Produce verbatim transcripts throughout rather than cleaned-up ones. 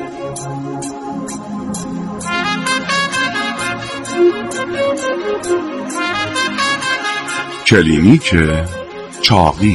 کلینیک چاقی.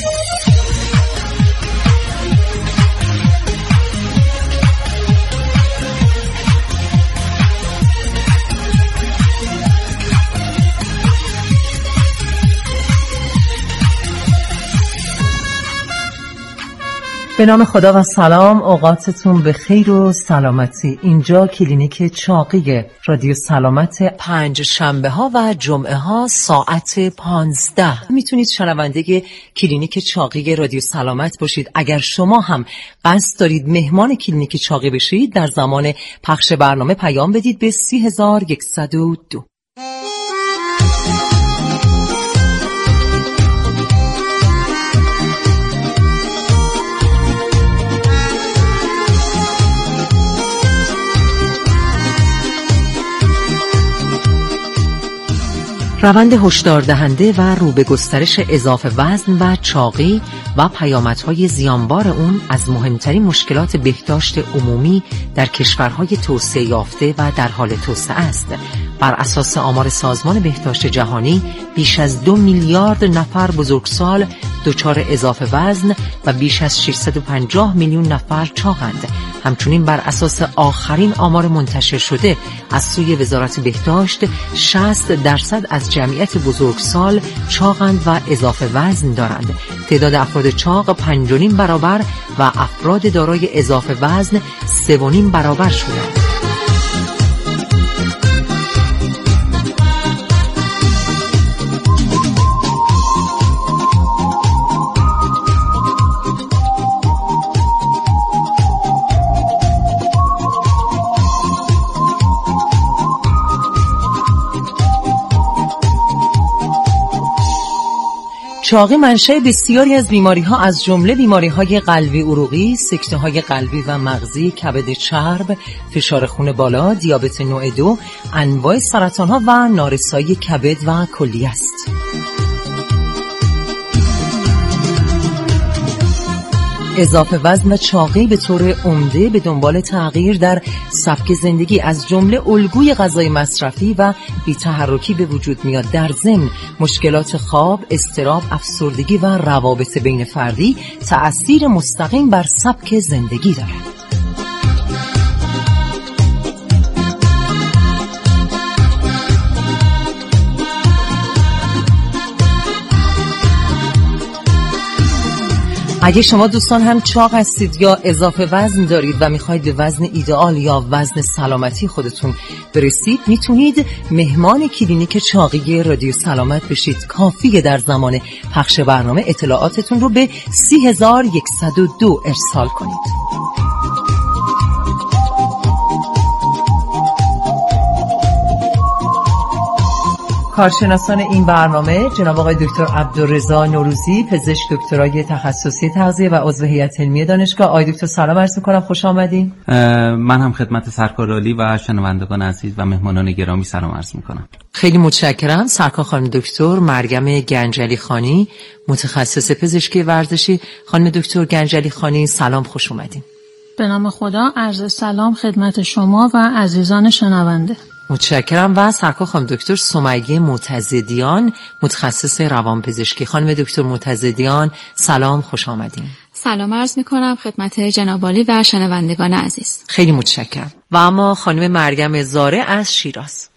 به نام خدا و سلام، اوقاتتون به خیر و سلامتی. اینجا کلینیک چاقی رادیو سلامت، پنج شنبه ها و جمعه ها ساعت پانزده. میتونید شنونده کلینیک چاقی رادیو سلامت باشید. اگر شما هم قصد دارید مهمان کلینیک چاقی بشید، در زمان پخش برنامه پیام بدید به سی هزار و صد و دو. روند هشدار دهنده و رو به گسترش اضافه وزن و چاقی و پیامدهای زیانبار اون از مهمترین مشکلات بهداشت عمومی در کشورهای توسعه یافته و در حال توسعه است. بر اساس آمار سازمان بهداشت جهانی، بیش از دو میلیارد نفر بزرگسال دچار اضافه وزن و بیش از ششصد و پنجاه میلیون نفر چاقند. همچنین بر اساس آخرین آمار منتشر شده از سوی وزارت بهداشت، شصت درصد از جمعیت بزرگسال چاقند و اضافه وزن دارند. تعداد افراد چاق پنج و نیم برابر و افراد دارای اضافه وزن سه و نیم برابر شدند. چاقی منشأ بسیاری از بیماری‌ها از جمله بیماری‌های قلبی عروقی، سکته‌های قلبی و مغزی، کبد چرب، فشار خون بالا، دیابت نوع دو، انواع سرطان‌ها و نارسایی کبد و کلیه است. اضافه وزن و چاقی به طور عمده به دنبال تغییر در سبک زندگی از جمله الگوی غذای مصرفی و بی‌تحرکی به وجود میاد. در ضمن مشکلات خواب، اضطراب، افسردگی و روابط بین فردی تأثیر مستقیم بر سبک زندگی دارد. اگه شما دوستان هم چاق هستید یا اضافه وزن دارید و میخواید به وزن ایدئال یا وزن سلامتی خودتون برسید، میتونید مهمان کلینیک چاقی رادیو سلامت بشید. کافیه در زمان پخش برنامه اطلاعاتتون رو به سی هزار و صد و دو ارسال کنید. کارشناسان این برنامه جناب آقای دکتر عبدالرضا نوروزی، پزشک دکترای تخصصی تغذیه و عضو هیئت علمی دانشگاه. آقای دکتر سلام عرض می‌کنم، خوش آمدین. من هم خدمت سرکار عالی و شنوندگان عزیز و مهمانان گرامی سلام عرض می‌کنم. خیلی متشکرم. سرکار خانم دکتر مریم گنجلی خانی، متخصص پزشکی ورزشی. خانم دکتر گنجلی خانی سلام، خوش اومدین. به نام خدا، عرض سلام خدمت شما و عزیزان شنونده. متشکرم. و سرکار خانم دکتر سمیه معتزدیان، متخصص روانپزشکی. خانم دکتر معتزدیان سلام، خوش آمدین. سلام عرض می‌کنم خدمت جناب عالی و شنوندگان عزیز. خیلی متشکرم. و اما خانم مریم زاره از شیراز.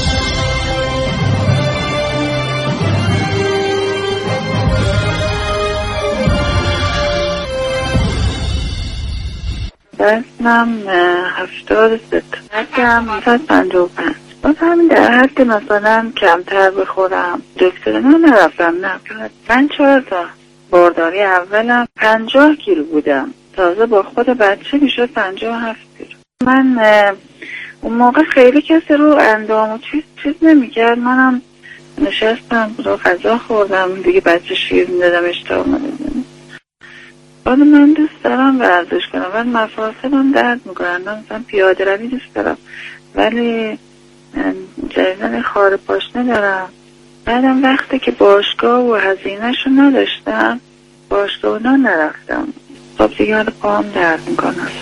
وزنم هفتاد و سه، حدم صد و پنجاه و پنج. باز همین در حد مثلا کمتر بخورم. دکتر نه نرفتم، نه من چهار تا بارداری اولم پنجاه کیلو بودم، تازه با خود بچه میشد پنجاه و هفت کیلو. من اون موقع خیلی کسی رو اندام و چیز چیز نمیکرد، منم نشستم رو غذا خوردم دیگه، بچه شیر میدادم اشتها میدادم. حالا من دوست دارم ورزش کنم ولی مفاصلم درد میکنن، مثلا پیاده روی دوست دارم ولی جریان خار پاشنه دارم. بعدم وقتی که باشگاه و هزینه‌شو نداشتم باشگاه اونا نرفتم، خب دیگه حالا پاهم درد میکنم. از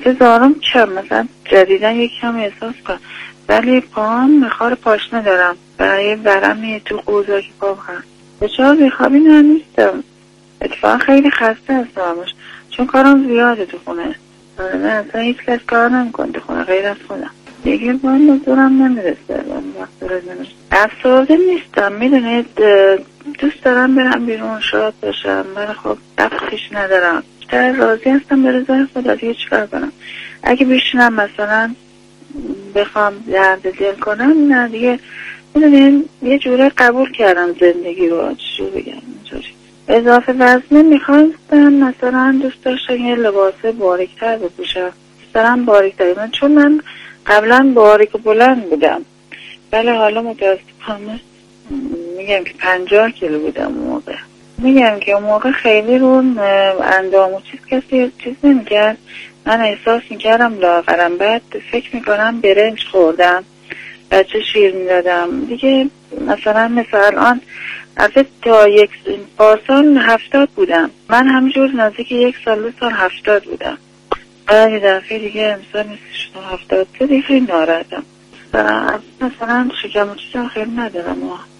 البته زارم کم، مثلا جدیدن یک کم احساس کنم، ولی پاهم میخوار پاشنه دارم و یه ورمی تو قوزا که پام هست. بچه‌ها بیخوابی نه نیستم، اتفاقا خیلی خسته هستمش چون کارم زیاده تو خونه. نه اصلا هیچ کس کار نمیکنه تو خونه غیر از خودم دیگه. با این دورم نمیرسه افسرده نیستم، میدونید دوست دارم برم بیرون شاد باشم، من خب دفتخیش ندارم، بیشتر راضی هستم به رضای خدا دیگه چیکار کنم. اگه بشینم مثلا بخوام درد دل کنم نه دیگه، میدونید یه جوره قبول کردم زندگی رو، چجور بگم اینجوری. اضافه وزنه میخواستم مثلا دوست داشتم یه لباسه باریکتر بپوشم، دوست دارم باریکتر، من چون من قبلا باریک و بلند بودم ولی حالا متاسفانه میگم که پنجاه کیلو بودم اون موقع. میگم که اون موقع خیلی رو اندام و چیز کسی چیز نمیکرد، من احساس میکردم لاغرم، بعد فکر میکنم برنج خوردم، بچه شیر میدادم دیگه. مثلا مثل الان از تا یک پارسال هفتاد بودم، من همجور نزدیک یک سال دو سال هفتاد بودم، بعد یه دفعه دیگه امسال نیستی شدم هفتاد تو دیگه خیلی ناراحتم. مثلا شکم و چیزم خیلی ندارم.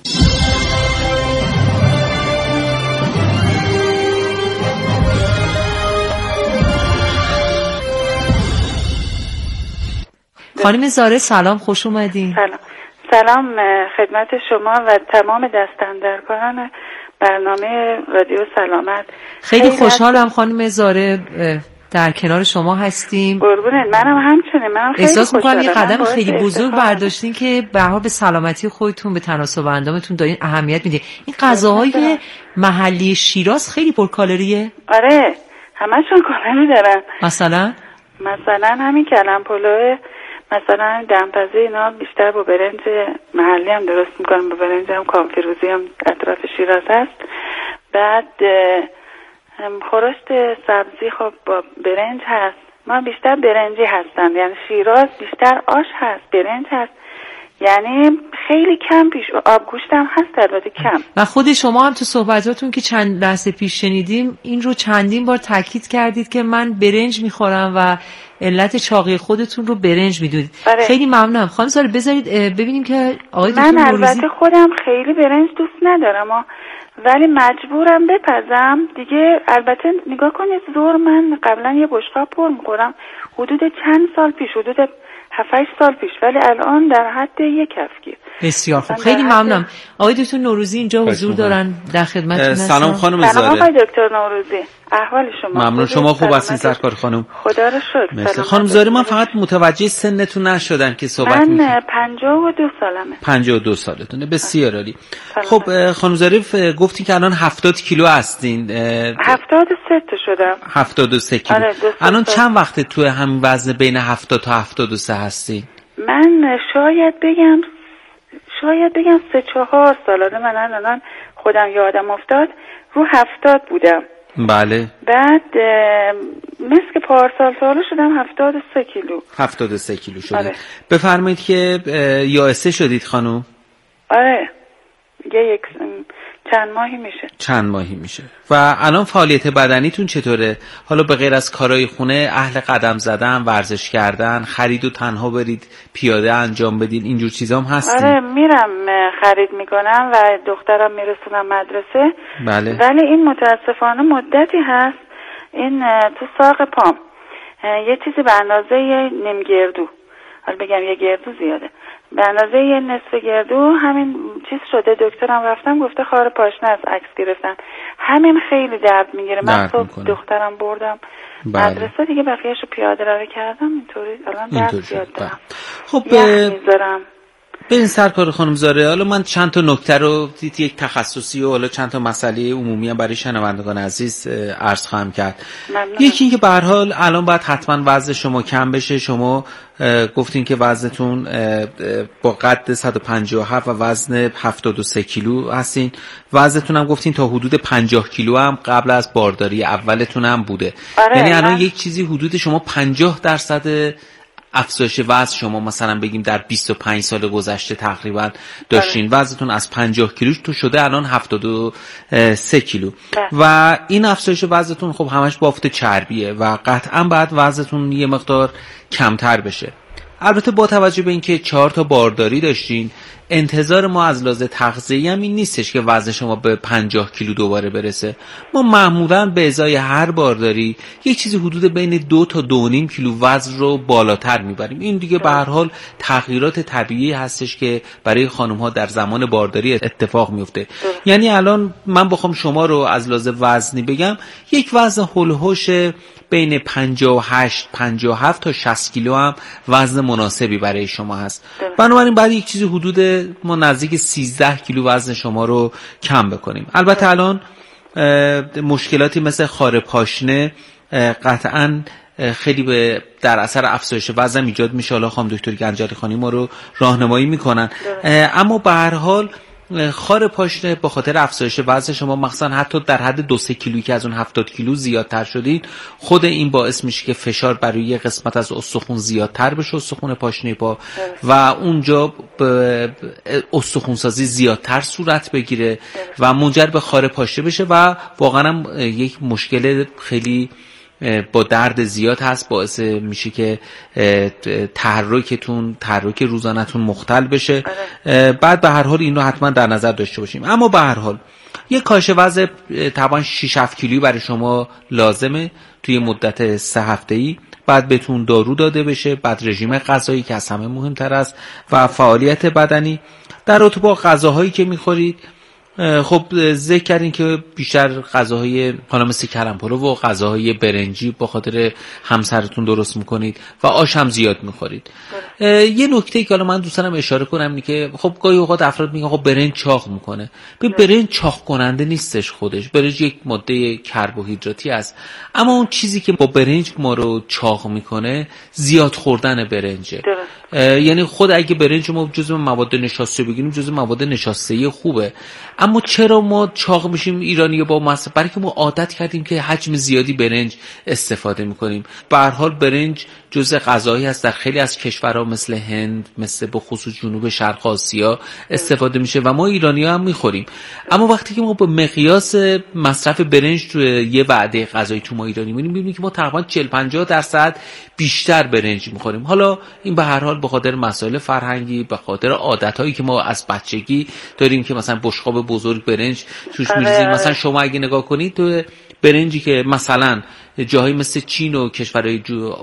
خانم زاره سلام، خوش اومدین. سلام سلام خدمت شما و تمام دستاندرکاران برنامه رادیو سلامت. خیلی, خیلی خوشحالم خانم زاره در کنار شما هستیم. قربونت، منم همچنین، منم خیلی احساس می‌کنم یه قدم خیلی بزرگ برداشتین که به هر حال به سلامتی خودتون، به تناسب اندامتون دارین اهمیت میدین. این غذاهای محلی شیراز خیلی پرکالریه؟ آره همشون کالری دارن. مثلا مثلا همین کلم پلو، مثلا دمپزه اینا بیشتر با برنج محلی هم درست میکنم، با برنج هم کانفیروزی هم اطراف شیراز هست. بعد خورشت سبزی خب با برنج هست، ما بیشتر برنجی هستن، یعنی شیراز بیشتر آش هست، برنج هست، یعنی خیلی کم پیش. آبگوشت هم هست البته کم. و خود شما هم تو صحبتاتون که چند لحظه پیش شنیدیم این رو چندین بار تاکید کردید که من برنج میخورم و علت چاقی خودتون رو برنج میدونید. آره. خیلی ممنونم. خانم ساره بذارید ببینیم که آقای دکتر من نوروزی. البته خودم خیلی برنج دوست ندارم ولی مجبورم بپزم دیگه. البته نگاه کنید زور من قبلا یه بشقاب پر میخورم حدود چند سال پیش، حدود هفت هشت سال پیش، ولی الان در حد یک کفگیر. بسیار خوب، خیلی ممنونم. آقای دکتر نوروزی اینجا حضور دارن، در خدمتتون هستم. سلام خانم زاره. سلام آقای دکتر نوروزی، احوال شما؟ ممنون، شما خوب هستین سرکار خانم؟ خدا رو شکر. خانم زاره من فقط متوجه سنتون نشدم که صحبت می‌کنید. من پنجاه و دو سالمه. پنجاه و دو سالتونه، بسیار عالی. خب خانم زاره گفتین که الان هفتاد کیلو هستین. هفتاد و سه تا شدم. هفتاد و سه کیلو. آره الان چند وقته تو همین وزن بین هفتاد تا هفتاد و سه هستی؟ من شاید بگم شاید بگم سه چهار ساله. من الان خودم یادم افتاد رو هفتاد بودم. بله. بعد مثل که پارسال ساله شدم هفتاد و سه کیلو. هفتاد و سه کیلو شده. آره. بفرمایید که یائسه شدید خانم؟ آره یه یک چند ماهی میشه. چند ماهی میشه. و الان فعالیت بدنیتون چطوره؟ حالا به غیر از کارهای خونه اهل قدم زدن، ورزش کردن، خرید و تنها برید پیاده انجام بدین، اینجور چیزا هم هستین؟ آره میرم خرید میکنم و دخترم میرسونم مدرسه. بله. ولی این متاسفانه مدتی هست این تو ساق پام یه چیزی به اندازه نیم گردو، حالا بگم یه گردو زیاده، به اندازه یه نصف گردو همین چیز شده. دکترم رفتم گفته خار پاشنه از عکس گرفتن، همین خیلی درد میگیره. من صبح دخترم بردم بله. مدرسه دیگه، بقیه‌شو پیاده روی کردم، اینطوری الان درد زیاد دارم. خب میذارم به این سرکار خانم زاره، حالا من چند تا نکته رو یک تخصصی و حالا چند تا مسئله عمومی هم برای شنوندگان عزیز عرض خواهم کرد. ممنون. یکی این که به هر حال الان باید حتما وزن شما کم بشه. شما گفتین که وزنتون با قد صد و پنجاه و هفت و وزن هفتاد و سه کیلو هستین. وزنتون هم گفتین تا حدود پنجاه کیلو هم قبل از بارداری اولتون هم بوده. آره، یعنی الان من... یک چیزی حدود شما پنجاه درصد افزایش وزن شما مثلا بگیم در بیست و پنج سال گذشته تقریبا داشتین، وزنتون از پنجاه کیلو تو شده الان هفتاد و سه کیلو و این افزایش وزنتون خب همش بافت چربیه و قطعا بعد وزنتون یه مقدار کمتر بشه. البته با توجه به اینکه چهار تا بارداری داشتین، انتظار ما از لحاظ تغذیه‌ای هم این نیستش که وزن شما به پنجاه کیلو دوباره برسه. ما معمولاً به ازای هر بارداری یک چیزی حدود بین دو تا دو و نیم کیلو وزن رو بالاتر میبریم. این دیگه به هر حال تغییرات طبیعی هستش که برای خانم‌ها در زمان بارداری اتفاق میفته. یعنی الان من بخوام شما رو از لحاظ وزنی بگم، یک وزن هولوش بین پنجاه و هشت پنجاه و هفت تا شصت کیلو هم وزن مناسبی برای شما هست. بنابراین بعد یک چیزی حدود ما نزدیک سیزده کیلو وزن شما رو کم بکنیم. البته الان مشکلاتی مثل خار پاشنه قطعاً خیلی به در اثر افزایش وزن ایجاد میشه. حالا خانم دکتر گنجالی خانی ما رو راهنمایی میکنن، اما به هر حال خار پاشنه با خاطر افزایش وزن شما مثلا حتی در حد دو سه کیلویی که از اون هفتاد کیلو زیادتر شدین، خود این باعث میشه که فشار برای یه قسمت از استخوان زیادتر بشه، استخوان پاشنه پا، و اونجا استخوان سازی زیادتر صورت بگیره و منجر به خار پاشنه بشه و واقعا یک مشکل خیلی با درد زیاد هست، باعث میشه که تحرکتون تحرک روزانه‌تون مختل بشه. بعد به هر حال این رو حتما در نظر داشته باشیم. اما به هر حال یک کاهش وزن طبعا شش هفت کیلویی برای شما لازمه توی مدت سه هفته‌ای. بعد بهتون دارو داده بشه، بعد رژیم غذایی که از همه مهمتر است و فعالیت بدنی. در رابطه با غذاهایی که میخورید، خب ذکر کردین که بیشتر غذاهای حالا مثل کرم پلو و غذاهای برنجی با خاطر همسرتون درست میکنید و آش هم زیاد میخورید. یه نکته که حالا من دوست دارم اشاره کنم اینه که خب گاهی اوقات افراد میگن خب برنج چاق میکنه. به برنج چاق کننده نیستش خودش. برنج یک ماده کربوهیدراتی است، اما اون چیزی که با برنج ما رو چاق میکنه زیاد خوردن برنجه. یعنی خود اگه برنج ما جزو مواد نشاسته بگیریم، جزو مواد نشاسته خوبه، اما چرا ما چاق میشیم ایرانی‌ها با مصرف؟ برای که ما عادت کردیم که حجم زیادی برنج استفاده میکنیم. به هر حال برنج جزء غذایی هست در خیلی از کشورها مثل هند، مثل به خصوص جنوب شرق آسیا استفاده میشه و ما ایرانی‌ها هم میخوریم. اما وقتی که ما با مقیاس مصرف برنج توی یه وعده غذایی تو ما ایرانی میبینیم که ما تقریبا چهل پنجاه درصد بیشتر برنج میخوریم. حالا این به هر حال به خاطر مسائل فرهنگی، به خاطر عادتایی که ما از بچگی داریم که مثلا بشقاب بزرگ برنج توش میریزیم. مثلا شما اگه نگاه کنید تو برنجی که مثلا جاهای مثل چین و کشورهای جو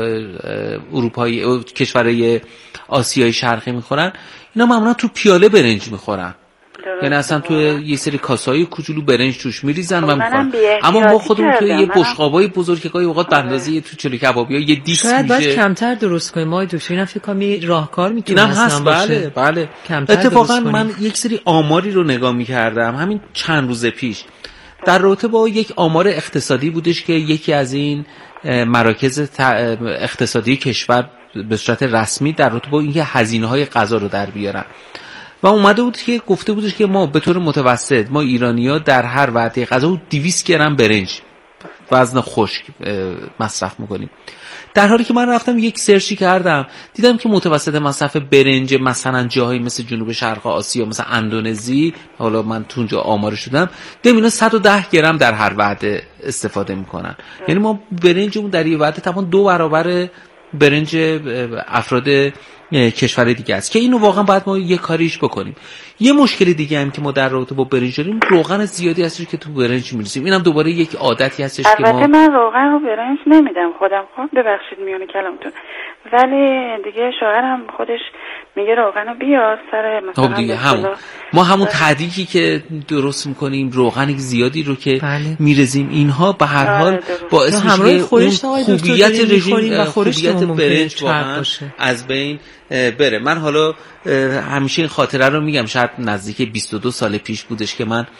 اروپایی، کشورهای آسیای شرقی میخورن، اینا معمولا تو پیاله برنج میخورن. یعنی اصلا تو یه سری کاسه‌های کوچولو برنج توش میریزن و میخورن. اما ما خودمون توی یه بشقابای بزرگ که گاهی اوقات به اندازه تو چلو کبابی‌ها یه دیس میشه. شاید باید کمتر درست کنیم. ما دکتر اینا فکر کنم راهکار میتونه هست. بله بله. اتفاقا من یک سری آماری رو نگاه می‌کردم همین چند روز پیش در رابطه با یک آمار اقتصادی بودش که یکی از این مراکز اقتصادی کشور به صورت رسمی در رابطه با اینکه هزینه‌های غذا رو در بیارن و اومده بود که گفته بودش که ما به طور متوسط ما ایرانی‌ها در هر وعده غذا دویست گرم برنج وزن خشک مصرف میکنیم، در حالی که من رفتم یک سرچی کردم دیدم که متوسط مصرف برنج مثلا جاهایی مثل جنوب شرق آسیا مثل اندونزی، حالا من تو اونجا آمارش شدم، دیدم اینا صد و ده گرم در هر وعده استفاده میکنن. یعنی ما برنجمون در یه وعده تقریبا دو برابر برنج افراد کشور دیگه است که اینو واقعا باید ما یه کاریش بکنیم. یه مشکل دیگه هم که ما در رابطه با برنج داریم، روغن زیادی هستش که تو برنج می‌ریزیم. اینم دوباره یک عادتی هستش که ما البته من روغن رو برنج نمیدم خودم، خب ببخشید میونه کلامتون، ولی دیگه شوهرم خودش میگه روغن رو بیار سر مثلا خب دیگه همون ما همون تحریکی که درست میکنیم، روغن زیادی رو که بله. می‌ریزیم، اینها به هر حال باعث میشه که خوبیت رژیم و خوبیت برنج واقعا از بین بره. من حالا همیشه این خاطره رو میگم، شاید نزدیک بیست و دو سال پیش بودش که من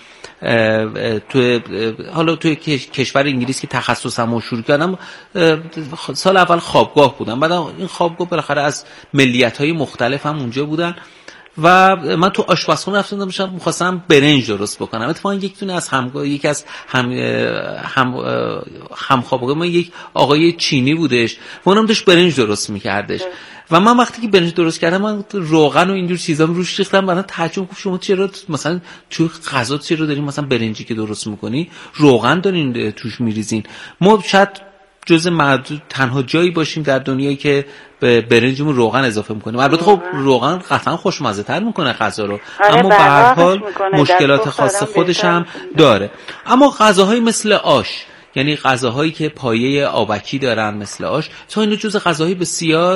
تو حالا توی کشور انگلیس که تخصصمو شروع کردم، سال اول خوابگاه بودم، بعد این خوابگاه بالاخره از ملیت‌های مختلف هم اونجا بودن و من تو آشپزخونه رفتم داشتم می‌خواستم برنج درست بکنم. اتفاقا یک دونه از هم یکی از هم هم همخوابگاه ما یک آقای چینی بودش و اونم داشت برنج درست می‌کردش و من وقتی که برنج درست کردم من روغن و اینجور چیزا رو روش ریختم. بعدا تعجب گفت شما چرا مثلا تو غذا چرا دارین مثلا برنجی که درست می‌کنی روغن دارین توش می‌ریزین؟ ما شاید جز معدود تنها جایی باشیم در دنیایی که به برنجمون روغن اضافه میکنیم. البته خب روغن قطعا خوشمزه تر میکنه غذا رو، اما به هر حال مشکلات خاص خودش هم داره. اما غذاهایی مثل آش، یعنی غذاهایی که پایه آبکی دارن مثل آش، تا اینو جز غذاهای بسیار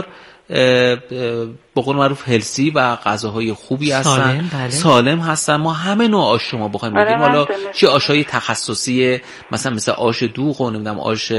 به قول معروف هلسی و غذاهای خوبی هستن، سالم, بله. سالم هستن. ما همه نوع آش شما بخوایم بگیم، حالا چه آشای تخصصی مثلا مثل آش دوغ و نمیدونم آش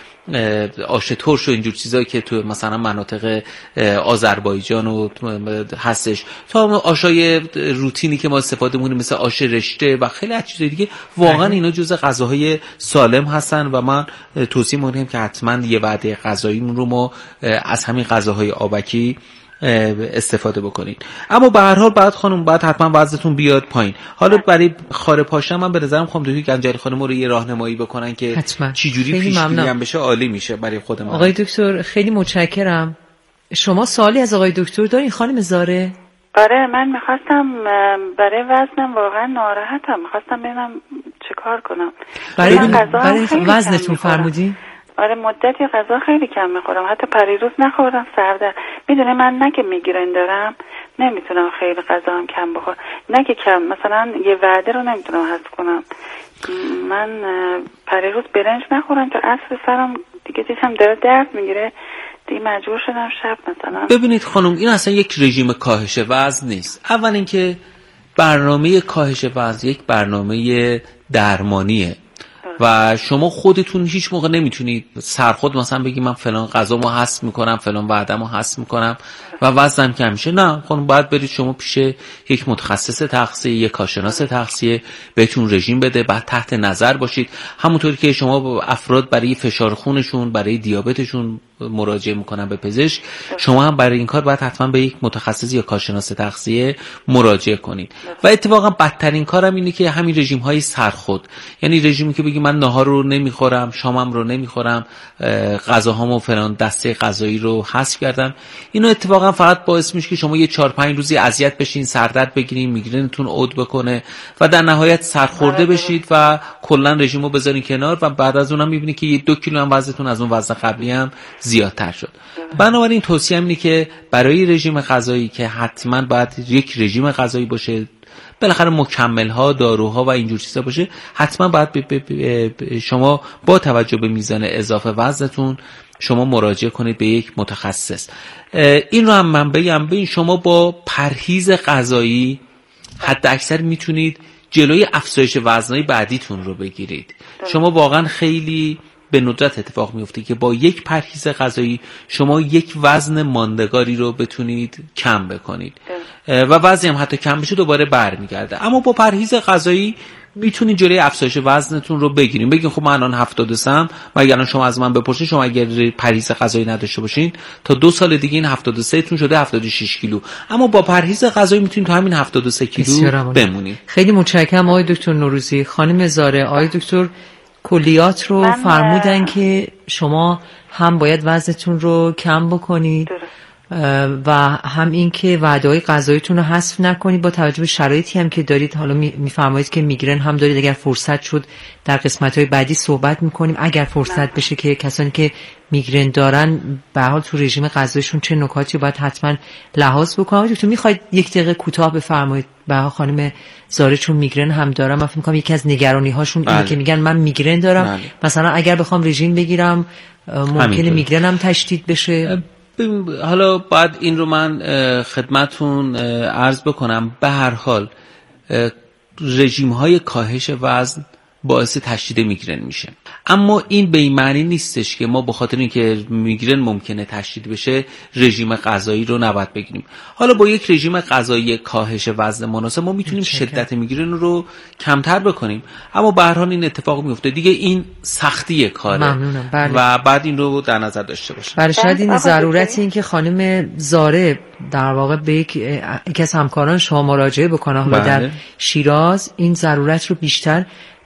آش ترش و اینجور چیزایی که تو مثلا مناطق آذربایجان و هستش، تا آشای روتینی که ما استفاده می‌کنیم مثل آش رشته و خیلی از چیزای دیگه، واقعا اینا جزء غذاهای سالم هستن و من توصیه می‌کنم که حتما یه وعده غذاییمون رو ما از همین غذاهای آبکی استفاده بکنید. اما به هر حال بعد خانم بعد حتما وزنتون بیاد پایین. حالا برای خاره پاشم من به نظرم خانم دکتر گنجلی خانم رو یه راهنمایی بکنن که چه جوری پیشگیری هم بشه، عالی میشه برای خود ما. آقای دکتر خیلی متشکرم. شما سوالی از آقای دکتر دارین خانم زاره؟ آره من میخواستم برای وزنم واقعا ناراحتم، میخواستم ببینم چه کار کنم. برای برای وزنتون فرمودین؟ آره مدتی غذا خیلی کم میخورم، حتی پریروز نخوردم سردر. میدونه من نه که میگرن دارم نمیتونم خیلی غذا هم کم بخورم، نه که کم مثلا یه وعده رو نمیتونم حذف کنم. من پریروز برنج نخورم تا عصر سرم دیگه دیدم داره درد میگیره، دیگه مجبور شدم شب مثلا. ببینید خانم این اصلا یک رژیم کاهش وزن نیست. اول اینکه برنامه کاهش وزن یک برنامه درمانیه و شما خودتون هیچ موقع نمیتونید سرخود مثلا بگی من فلان غذامو حذف میکنم، فلان وعده‌مو حذف میکنم و وزنم کم میشه. نه خانم باید برید شما پیش یک متخصص تغذیه، یک کارشناس تغذیه بهتون رژیم بده، بعد تحت نظر باشید. همونطوری که شما افراد برای فشار خونشون، برای دیابتشون مراجعه میکنن به پزشک، شما هم برای این کار باید حتما به یک متخصص یا کارشناس تغذیه مراجعه کنید. و اتفاقا بدترین کارم اینه که همین رژیم های سرخود، یعنی رژیمی که بگی من نهار رو نمیخورم، شامم رو نمیخورم، غذاهامو فلان دسته غذایی رو حذف کردم، اینو اتفاقا فقط باعث میشه که شما یه چهار پنج روزی اذیت بشین، سردرد بگیرین، میگرنتون عود بکنه و در نهایت سرخورده بشید و کلا رژیمو بذارین کنار و بعد از اونم میبینید که یه دو کیلو هم وزنتون از اون وزن قبلی هم زیادتر شد. بنابراین توصیه اینه که برای رژیم غذایی که حتما باید یک رژیم غذایی باشه، بالاخره مکمل ها، داروها و اینجور چیزا باشه، حتما باید ب ب ب شما با توجه به میزان اضافه وزنتون شما مراجعه کنید به یک متخصص. این رو هم من بگم، ببین شما با پرهیز غذایی حد اکثر میتونید جلوی افزایش وزنهای بعدیتون رو بگیرید. شما واقعا خیلی به ندرت اتفاق میفته که با یک پرهیز غذایی شما یک وزن ماندگاری رو بتونید کم بکنید و وزنی هم حتی کم بشه دوباره برمیگرده. اما با پرهیز غذایی میتونید جلوی افزایش وزنتون رو بگیرید. بگین خب من الان هفتاد و سه ام، مگه الان شما از من بپرسید شما اگر پرهیز غذایی نداشته باشین تا دو سال دیگه این هفتاد و سه تون شده هفتاد و شش کیلو، اما با پرهیز غذایی میتونید تا همین هفتاد و سه کیلو بمونید. خیلی متشکرم آقای دکتر نوروزی. خانم زاره، آقای دکتر کلیات رو فرمودن که شما هم باید وزنتون رو کم بکنید و هم این که وعده‌های غذاییتون رو حذف نکنید با توجه به شرایطی هم که دارید. حالا میفرمایید که میگرن هم دارید، اگر فرصت شد در قسمت‌های بعدی صحبت میکنیم، اگر فرصت بشه که کسانی که میگرن دارن به حال تو رژیم غذاییشون چه نکاتی باید حتما لحاظ بکنن. تو میخواید یک دقیقه کوتاه بفرمایید به خانم زاره، چون میگرن هم دارم، من فکر می‌کنم یکی از نگرانی هاشون اینه که میگن من میگرن دارم، بله. مثلا اگر بخوام رژیم بگیرم ممکنه میگرنم تشدید بشه. حالا بعد این رو من خدمتون عرض بکنم، به هر حال رژیم های کاهش وزن باعث تشدید میگرن میشه. اما این به این معنی نیستش که ما به خاطر اینکه میگرن ممکنه تشدید بشه رژیم غذایی رو نباید بگیریم. حالا با یک رژیم غذایی کاهش وزن مناسب ما میتونیم شدت میگرن رو کمتر بکنیم، اما به هر حال این اتفاق میفته دیگه. این سختی کاره. ممنونم. بله. و بعد این رو در نظر داشته باشیم. برای شاید این ضرورت این که خانم زاره در واقع به یک یکی از همکاران شما مراجعه بکنه و در شیراز این ضرورت رو بیشتر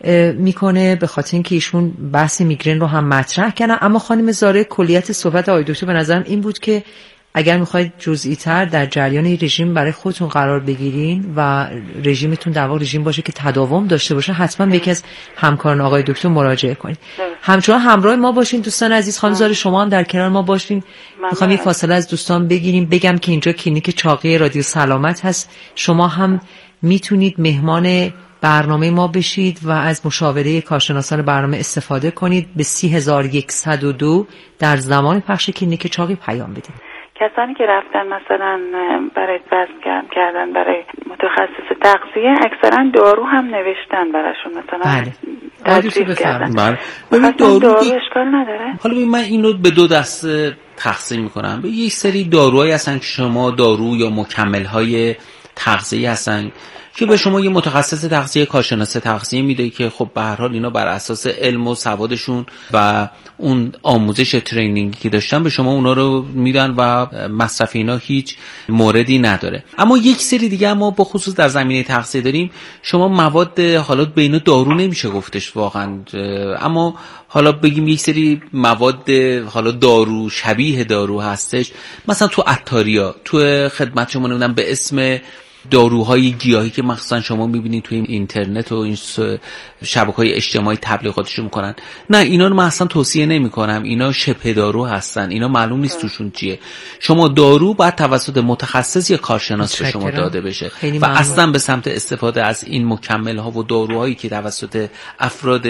میکنه، به خاطر اینکه ایشون بحث میگرن رو هم مطرح کردن. اما خانم زاره کلیت صحبت آقای دکتر به نظرم این بود که اگر میخواید جزئی تر در جریان رژیم برای خودتون قرار بگیرین و رژیمتون در واقع رژیم باشه که تداوم داشته باشه، حتما به یکی از همکاران آقای دکتر مراجعه کنید. همچنان همراه ما باشین دوستان عزیز. خانم زاره شما هم در کنار ما باشین. میخوام یک فاصله از دوستان بگیریم. بگم که اینجا کلینیک چاقی رادیو سلامت هست. شما هم میتونید مهمان برنامه ما بشید و از مشاوره کارشناسان برنامه استفاده کنید. به سی هزار و صد و دو در زمان پخش کلینیک چاقی پیام بدید. کسانی که رفتن مثلا برای وزن کم کردن برای متخصص تغذیه اکثرا دارو هم نوشتن براشون، مثلا بله. تدریس کردن. بله. ببین دارو, دارو اشکال نداره. حالا ببین من این رو به دو دسته تقسیم میکنم. به یک سری داروهایی هستن که شما دارو یا مکمل‌های تغذیه هستن که به شما یه متخصص تغذیه کارشناس تغذیه میده که خب به هر حال اینا بر اساس علم و سوادشون و اون آموزش ترینینگی که داشتن به شما اونا رو میدن و مصرف اینا هیچ موردی نداره. اما یک سری دیگه ما به خصوص در زمینه تغذیه داریم. شما مواد حالا به اینا دارو نمیشه گفتش واقعا، اما حالا بگیم یک سری مواد حالا دارو شبیه دارو هستش. مثلا تو عطاریا تو خدمت شما نمیدونم به اسم داروهای گیاهی که مخصوصا شما میبینید توی اینترنت و این شبکه‌های اجتماعی تبلیغاتشون میکنن، نه اینا رو من اصلا توصیه نمیکنم. اینا شبه دارو هستن، اینا معلوم نیست توشون چیه. شما دارو باید توسط متخصص یا کارشناس به شما داده بشه و اصلا به سمت استفاده از این مکمل ها و داروهایی که توسط افراد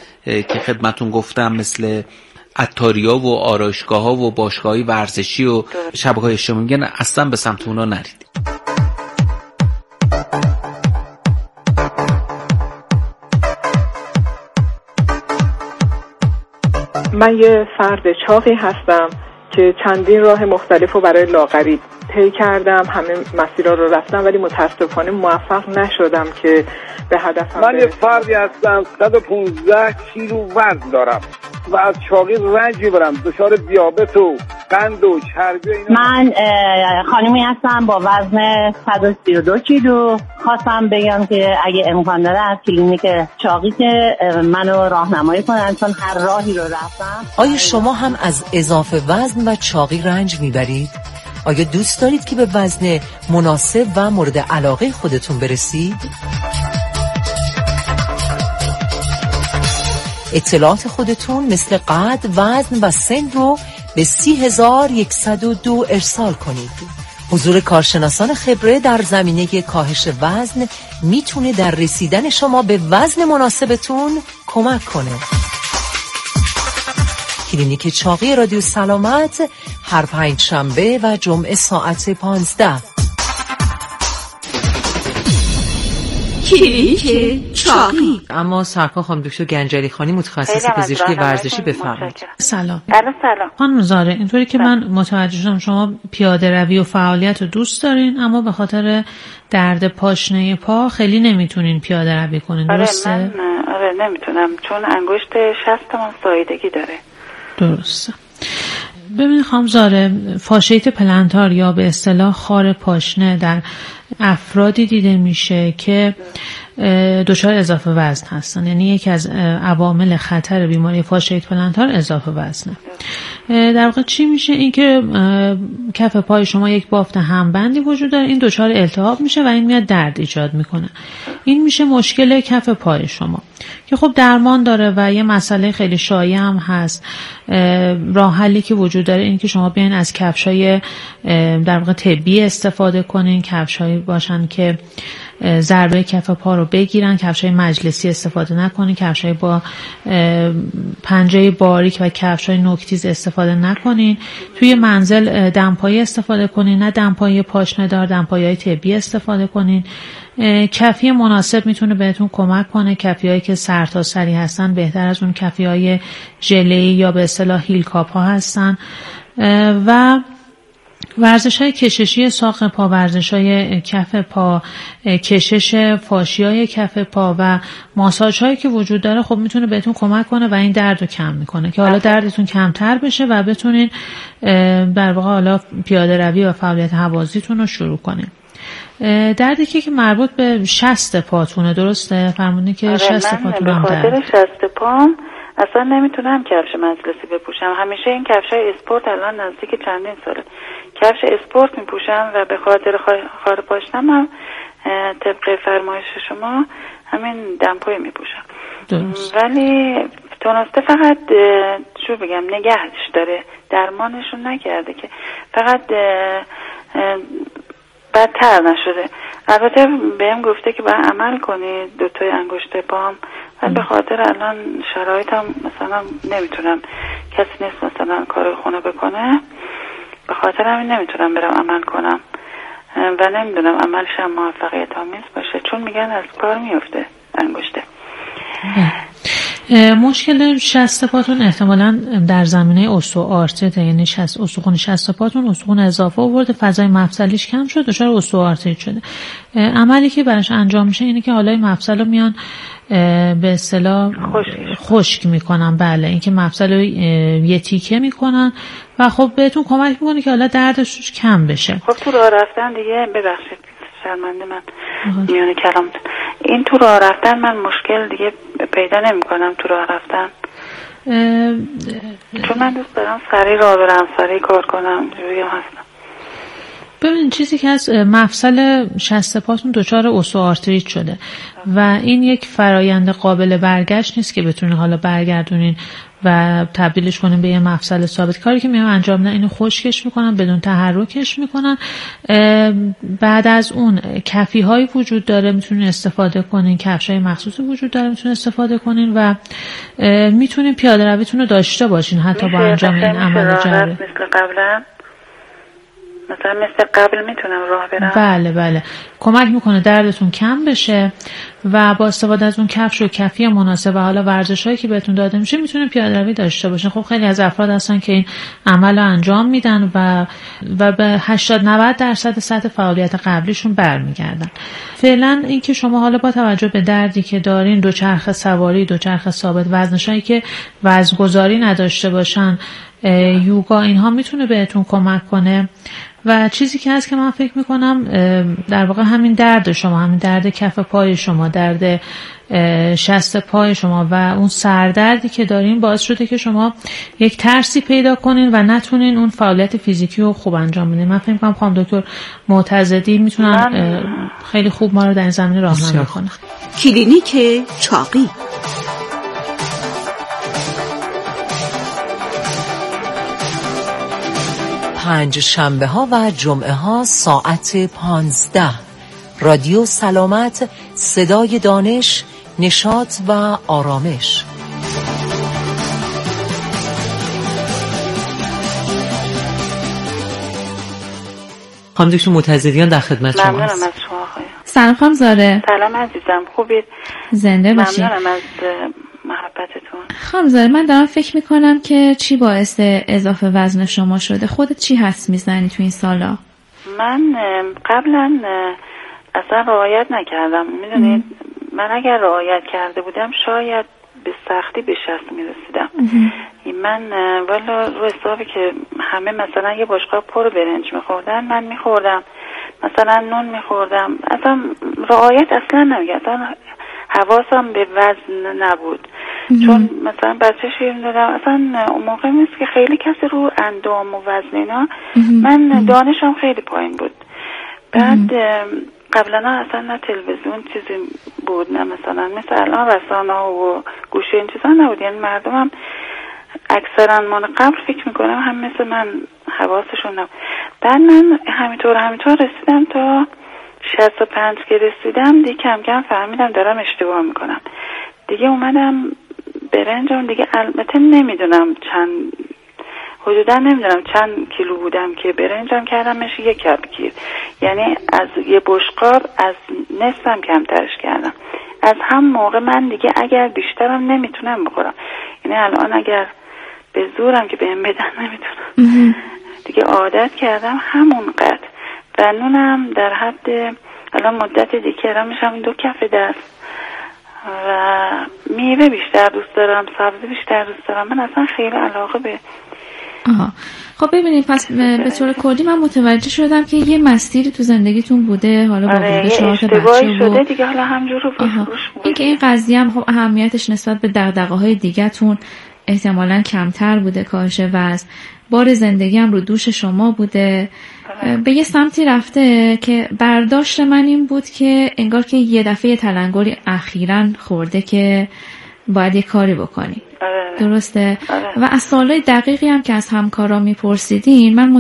که خدمتون گفتم مثل عطاریا و آرایشگاه ها و باشگاه‌های ورزشی و شبکه‌های اجتماعی میگن اصلا به سمت اونا نرید. من یه فرد چاقی هستم که چندین راه مختلف رو برای لاغری طی کردم، همه مسیرها رو رفتم، ولی متاسفانه موفق نشدم که به هدفم من یه فردی هستم صد و پانزده کیلو وزن دارم و از چاقی رنج میبرم، دچار دیابت و قند و چربی و اینا. من خانمی هستم با وزن صد و سی و دو کیلو. خواستم بگم که اگه امکان داره از کلینیک چاقی که منو راهنمایی کنن، چون هر راهی رو رفتم. آیا شما هم از اضافه وزن و چاقی رنج میبرید؟ آیا دوست دارید که به وزن مناسب و مورد علاقه خودتون برسید؟ اطلاعات خودتون مثل قد، وزن و سن رو به سی هزار و صد و دو ارسال کنید. حضور کارشناسان خبره در زمینه کاهش وزن میتونه در رسیدن شما به وزن مناسبتون کمک کنه. کلینیک چاقی رادیو سلامت هر پنج شنبه و جمعه ساعت پانزده. کلینیک چاقی. اما سرکار خانم دکتر گنجلی خانی متخصص پزشکی ورزشی بفرمایید. سلام. سلام. خانم زاره، اینطوری که من متوجه شدم شما پیاده روی و فعالیت رو دوست دارین، اما به خاطر درد پاشنه پا خیلی نمیتونین پیاده روی کنین، درسته؟ آره من آره نمیتونم، چون انگشت شستم ساییدگی داره. درسته. ببینید خانم زاره، فاشیت پلنتار یا به اصطلاح خار پاشنه در افرادی دیده میشه که دچار اضافه وزن هستن. یعنی یکی از عوامل خطر بیماری فاشیت پلنتار اضافه وزنه. در واقع چی میشه؟ این که کف پای شما یک بافت همبندی وجود داره، این دچار التهاب میشه و این میاد درد ایجاد میکنه. این میشه مشکل کف پای شما که خب درمان داره و یه مسئله خیلی شایع هم هست. راه حلی که وجود داره این که شما بیاین از کفشای در واقع طبی استفاده کنین، کفشایی باشن که ضربه کف پا رو بگیرن، کفشای مجلسی استفاده نکنین، کفشای با پنجه باریک و کفشای نوک‌تیز استفاده نکنین. توی منزل دمپایی استفاده کنین، نه دمپایی پاشنه دار، دمپایی‌های طبی استفاده کنین. کفی مناسب میتونه بهتون کمک کنه. کفی‌هایی که سر تا سری هستن بهتر از اون کفی‌های ژله‌ای یا به اصطلاح هیل کاپ ها هستن. و ورزش‌های کششی ساق پا، ورزش‌های کف پا، کشش فاشیای کف پا و ماساژهایی که وجود داره خب میتونه بهتون کمک کنه و این درد رو کم میکنه که حالا دردتون کمتر بشه و بتونین در واقع حالا پیاده روی و فعالیت هوازیتون رو شروع کنین. دردی که مربوط به شست پاتونه، درسته؟ فرمودین که شست پاتون هم درد. به خاطر شست پام اصلا نمیتونم کفش مجلسی بپوشم. همیشه این کفشای اسپورت الان نزدیک چندین ساله کفش اسپورت میپوشم و به خاطر خار پاشنم هم طبق فرمایش شما همین دمپایی میپوشم. درست. ولی تونسته فقط چو بگم نگهش داره، درمانشون نکرده که فقط بدتر نشده. البته بهم گفته که باید عمل کنی دوتای انگشت پام و به خاطر الان شرایطم مثلا نمیتونم، کسی نیست مثلا کار خونه بکنه، به خاطر همین نمیتونم برم عمل کنم و نمیدونم عملش هم موفقیت آمیز باشه چون میگن از کار میفته انگشته. مشکل شست پاتون احتمالاً در زمینه استئوآرتریت، یعنی شست استخوان شست پاتون استخوان اضافه آورده، فضای مفصلیش کم شد، دچار استئوآرتریت شده. عملی که براش انجام میشه اینه که حالای مفصل رو میان به اصطلاح خشک میکنن. بله، اینکه مفصل رو یه تیکه میکنن و خب بهتون کمک میکنه که حالا دردش کم بشه. خب تو راه رفتن دیگه، ببخشید شرمنده من میونه کلام، این تو راه رفتن من مشکل دیگه پیدا نمی کنم تو راه رفتن چون من دوست دارم سریع راه برم، سریع کار کنم، جوری هستم. ببین چیزی که از مفصل شست پاتون دچار استئوآرتریت شده و این یک فرایند قابل برگشت نیست که بتونین حالا برگردونین و تبدیلش کنین به یه مفصل ثابت. کاری که میام انجام میدن اینو خشکش میکنن، بدون تحرکش میکنن. بعد از اون کفی هایی وجود داره میتونین استفاده کنین، کفش های مخصوصی وجود داره میتونین استفاده کنین و میتونین پیاده رویتون رو داشته باشین حتی با انجام این عمل جراحی. مثل قبلا مثلا مثل قبل میتونم راه برم؟ بله بله، کمک میکنه دردتون کم بشه و با استفاده از اون کفش و کفی مناسب و حالا ورزشایی که بهتون داده میشه میتونه پیاده روی داشته باشین. خب خیلی از افراد هستن که این عمل رو انجام میدن و و به هشتاد نود درصد سطح فعالیت قبلیشون برمیگردن. فعلا این که شما حالا با توجه به دردی که دارین، دوچرخه سواری، دوچرخه ثابت، وزنشایی که وزن‌گذاری نداشته باشن، یوگا، اینها میتونه بهتون کمک کنه. و چیزی که هست که من فکر میکنم در واقع همین درد شما، همین درد کف پای شما، درد شست پای شما و اون سردردی که دارین باعث شده که شما یک ترسی پیدا کنین و نتونین اون فعالیت فیزیکی رو خوب انجام بدین. من فکر میکنم خانم دکتر معتضدی میتونن خیلی خوب ما رو در این زمینه راهنمایی کنن. کلینیک چاقی. پنج شنبه ها و جمعه ها ساعت پانزده. رادیو سلامت، صدای دانش، نشاط و آرامش. خانم دکتر معتضدیان در خدمت شما. ممنونم از شما آقای. سلام خانم زاره. سلام عزیزم، خوبید؟ زنده باشید. ممنونم از محبتتون. خانم زاره، من دارم فکر میکنم که چی باعث اضافه وزن شما شده. خودت چی حدس میزنی تو این سالا؟ من قبلا اصلا رعایت نکردم، میدونید من اگر رعایت کرده بودم شاید به سختی به شصت میرسیدم. من والا رو حسابی که همه مثلا یه بشقاب پر برنج میخوردن من میخوردم، مثلا نون میخوردم، اصلا رعایت اصلا نمیکردم، حواسم به وزن نبود. چون مثلا بچه شیر دادم، اصلا اون موقع نیست که خیلی کسی رو اندام و وزن اینا، من دانشم خیلی پایین بود. بعد قبلا اصلا نه تلویزیون چیزی بود، نه مثلا مثل الان رسانه ها و گوشه این چیزا نبود، یعنی مردم هم اکثرا من قبل فکر میکنم هم مثل من حواسشون نبود. بعد من همینطور همینطور رسیدم تا شصت و پنج که رسیدم دیگه کم کم فهمیدم دارم اشتباه میکنم. دیگه اومدم برنجم دیگه، البته نمیدونم چند، حدودا نمیدونم چند کیلو بودم که برنجم کردمش یک کبگیر، یعنی از یه بشقاب از نصفم کمترش کردم. از هم موقع من دیگه اگر بیشترم نمیتونم بخورم، یعنی الان اگر به زورم که بهم بدن نمیتونم دیگه، عادت کردم همون قد. و نونم در حد الان مدت دیگه میشم دو کف دست و میوه بیشتر دوست دارم، سبزی بیشتر دوست دارم. من اصلا خیلی علاقه به آها. خب ببینید پس به طور کلی من متوجه شدم که یه مسیری تو زندگیتون بوده، حالا با وجود چهار تا بچه شده دیگه، حالا همجور رو روش این که این قضیه هم خب اهمیتش نسبت به دغدغه‌های دیگه‌تون احتمالاً کمتر بوده، کاهش وزن، بار زندگی هم رو دوش شما بوده، به یه سمتی رفته که برداشت من این بود که انگار که یه دفعه تلنگری اخیراً خورده که باید یه کاری بکنی. درسته؟ و از سوالای دقیقی هم که از همکارا میپرسیدین من